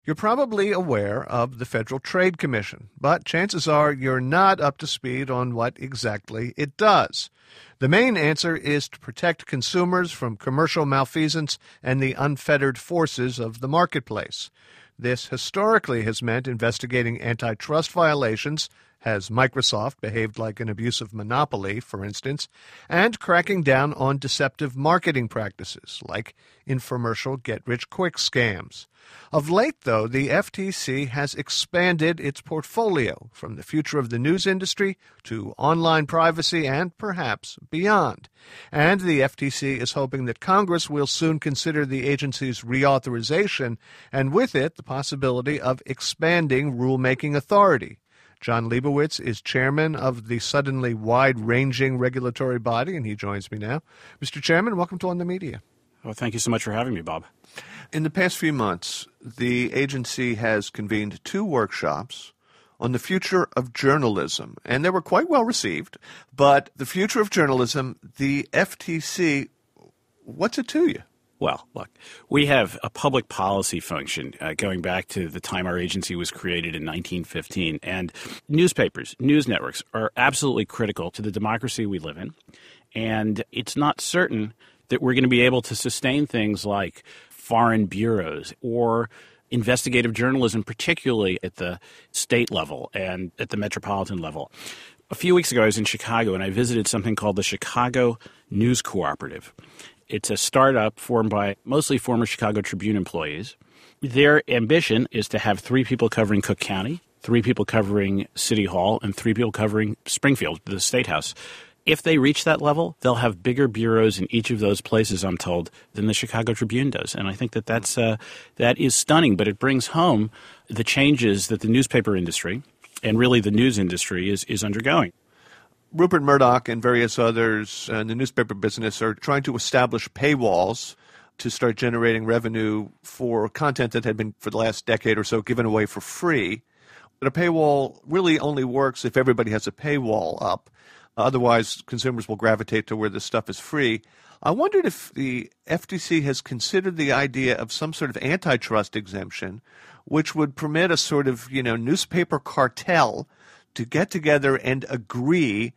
You're probably aware of the Federal Trade Commission, but chances are you're not up to speed on what exactly it does. The main answer is to protect consumers from commercial malfeasance and the unfettered forces of the marketplace. This historically has meant investigating antitrust violations. Has Microsoft behaved like an abusive monopoly, for instance, and cracking down on deceptive marketing practices like infomercial get-rich-quick scams. Of late, though, the FTC has expanded its portfolio from the future of the news industry to online privacy and perhaps beyond. And the FTC is hoping that Congress will soon consider the agency's reauthorization and with it the possibility of expanding rulemaking authority. Jon Leibowitz is chairman of the suddenly wide-ranging regulatory body, and he joins me now. Mr. Chairman, welcome to On the Media. Well, thank you so much for having me, Bob. In the past few months, the agency has convened 2 workshops on the future of journalism, and they were quite well received. But the future of journalism, the FTC, what's it to you? Well, look, we have a public policy function going back to the time our agency was created in 1915. And newspapers, news networks are absolutely critical to the democracy we live in. And it's not certain that we're going to be able to sustain things like foreign bureaus or investigative journalism, particularly at the state level and at the metropolitan level. A few weeks ago, I was in Chicago, and I visited something called the Chicago News Cooperative. It's a startup formed by mostly former Chicago Tribune employees. Their ambition is to have 3 people covering Cook County, 3 people covering City Hall, and 3 people covering Springfield, the State House. If they reach that level, they'll have bigger bureaus in each of those places, I'm told, than the Chicago Tribune does. And I think that that is stunning, but it brings home the changes that the newspaper industry and really the news industry is undergoing. Rupert Murdoch and various others in the newspaper business are trying to establish paywalls to start generating revenue for content that had been, for the last decade or so, given away for free. But a paywall really only works if everybody has a paywall up. Otherwise, consumers will gravitate to where this stuff is free. I wondered if the FTC has considered the idea of some sort of antitrust exemption, which would permit a sort of, newspaper cartel to get together and agree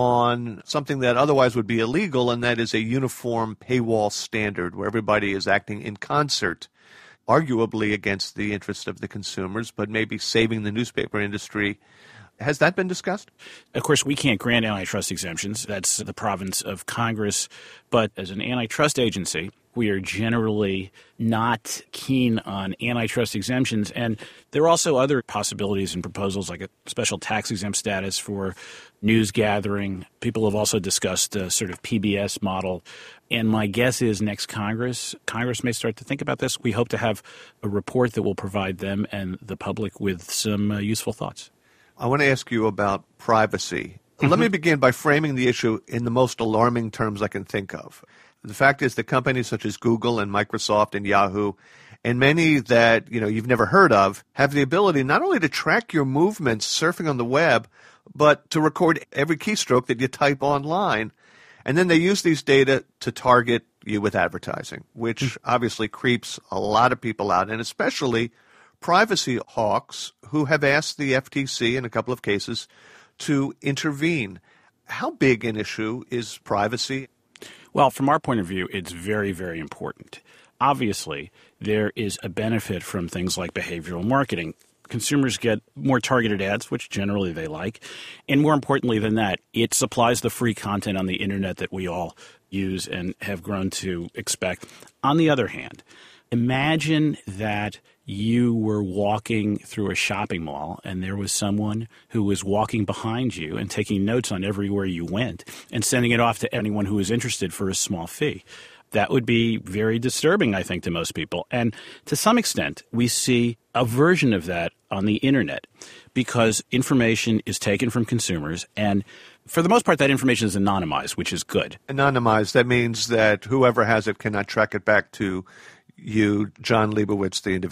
on something that otherwise would be illegal, and that is a uniform paywall standard where everybody is acting in concert, arguably against the interest of the consumers, but maybe saving the newspaper industry. Has that been discussed? Of course, we can't grant antitrust exemptions. That's the province of Congress. But as an antitrust agency, we are generally not keen on antitrust exemptions. And there are also other possibilities and proposals like a special tax exempt status for news gathering. People have also discussed a sort of PBS model. And my guess is next Congress may start to think about this. We hope to have a report that will provide them and the public with some useful thoughts. I want to ask you about privacy. Let me begin by framing the issue in the most alarming terms I can think of. The fact is that companies such as Google and Microsoft and Yahoo and many that you've never heard of have the ability not only to track your movements surfing on the web, but to record every keystroke that you type online. And then they use these data to target you with advertising, which obviously creeps a lot of people out, and especially privacy hawks who have asked the FTC in a couple of cases to intervene. How big an issue is privacy? Well, from our point of view, it's very, very important. Obviously, there is a benefit from things like behavioral marketing. Consumers get more targeted ads, which generally they like. And more importantly than that, it supplies the free content on the internet that we all use and have grown to expect. On the other hand, imagine that you were walking through a shopping mall and there was someone who was walking behind you and taking notes on everywhere you went and sending it off to anyone who was interested for a small fee. That would be very disturbing, I think, to most people. And to some extent, we see a version of that on the internet because information is taken from consumers, and for the most part, that information is anonymized, which is good. Anonymized, that means that whoever has it cannot track it back to you, Jon Leibowitz, the individual.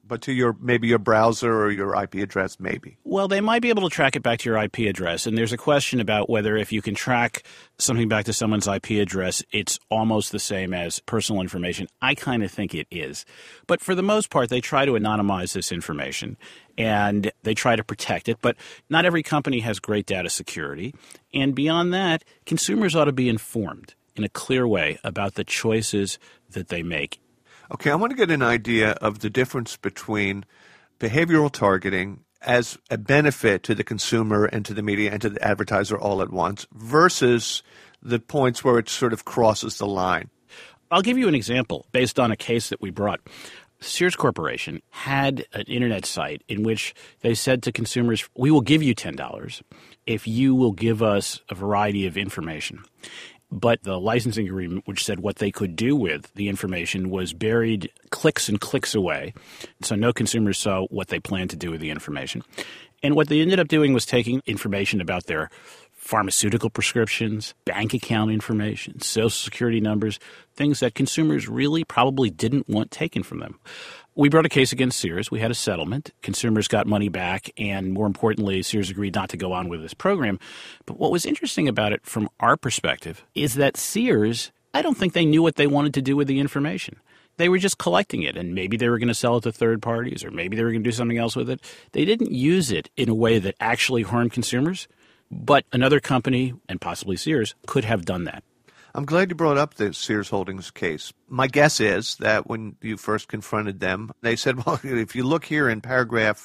But to maybe your browser or your IP address, maybe. Well, they might be able to track it back to your IP address. And there's a question about whether if you can track something back to someone's IP address, it's almost the same as personal information. I kind of think it is. But for the most part, they try to anonymize this information and they try to protect it. But not every company has great data security. And beyond that, consumers ought to be informed in a clear way about the choices that they make. Okay, I want to get an idea of the difference between behavioral targeting as a benefit to the consumer and to the media and to the advertiser all at once versus the points where it sort of crosses the line. I'll give you an example based on a case that we brought. Sears Corporation had an internet site in which they said to consumers, we will give you $10 if you will give us a variety of information. But the licensing agreement, which said what they could do with the information, was buried clicks and clicks away. So no consumers saw what they planned to do with the information. And what they ended up doing was taking information about their pharmaceutical prescriptions, bank account information, Social Security numbers, things that consumers really probably didn't want taken from them. We brought a case against Sears. We had a settlement. Consumers got money back, and more importantly, Sears agreed not to go on with this program. But what was interesting about it from our perspective is that Sears, I don't think they knew what they wanted to do with the information. They were just collecting it, and maybe they were going to sell it to third parties, or maybe they were going to do something else with it. They didn't use it in a way that actually harmed consumers, but another company, and possibly Sears, could have done that. I'm glad you brought up the Sears Holdings case. My guess is that when you first confronted them, they said, well, if you look here in paragraph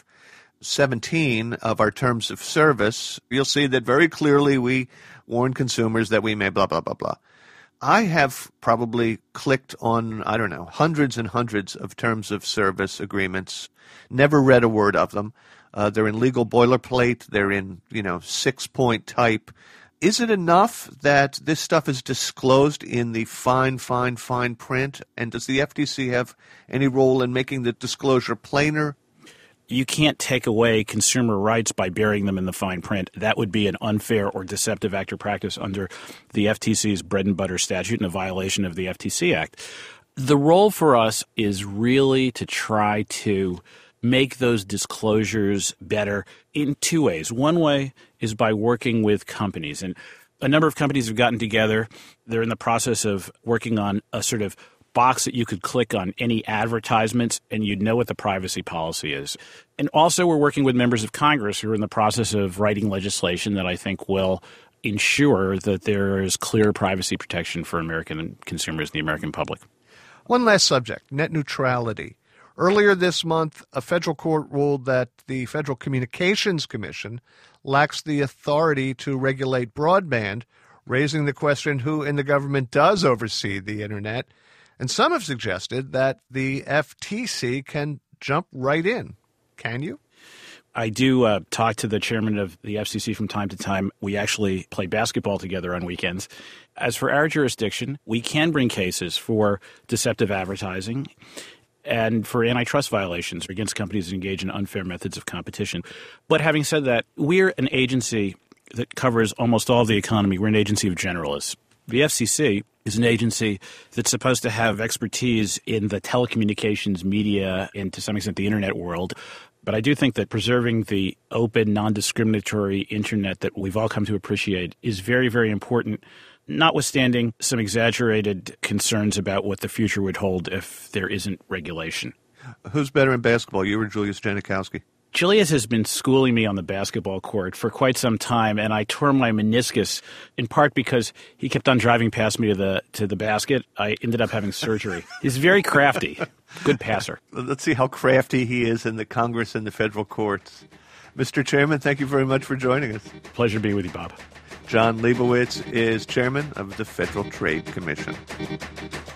17 of our terms of service, you'll see that very clearly we warn consumers that we may blah, blah, blah, blah. I have probably clicked on, I don't know, hundreds and hundreds of terms of service agreements, never read a word of them. They're in legal boilerplate. They're in, 6-point type. Is it enough that this stuff is disclosed in the fine print? And does the FTC have any role in making the disclosure plainer? You can't take away consumer rights by burying them in the fine print. That would be an unfair or deceptive act or practice under the FTC's bread and butter statute and a violation of the FTC Act. The role for us is really to try to make those disclosures better in two ways. One way is by working with companies. And a number of companies have gotten together. They're in the process of working on a sort of box that you could click on any advertisements and you'd know what the privacy policy is. And also we're working with members of Congress who are in the process of writing legislation that I think will ensure that there is clear privacy protection for American consumers and the American public. One last subject, net neutrality. Earlier this month, a federal court ruled that the Federal Communications Commission lacks the authority to regulate broadband, raising the question who in the government does oversee the Internet. And some have suggested that the FTC can jump right in. Can you? I do talk to the chairman of the FCC from time to time. We actually play basketball together on weekends. As for our jurisdiction, we can bring cases for deceptive advertising and for antitrust violations against companies that engage in unfair methods of competition. But having said that, we're an agency that covers almost all of the economy. We're an agency of generalists. The FCC is an agency that's supposed to have expertise in the telecommunications, media, and to some extent the Internet world. But I do think that preserving the open, non-discriminatory Internet that we've all come to appreciate is very, very important, notwithstanding some exaggerated concerns about what the future would hold if there isn't regulation. Who's better in basketball, you or Julius Janikowski? Julius has been schooling me on the basketball court for quite some time, and I tore my meniscus in part because he kept on driving past me to the basket. I ended up having surgery. He's very crafty. Good passer. Let's see how crafty he is in the Congress and the federal courts. Mr. Chairman, thank you very much for joining us. Pleasure to be with you, Bob. Jon Leibowitz is chairman of the Federal Trade Commission.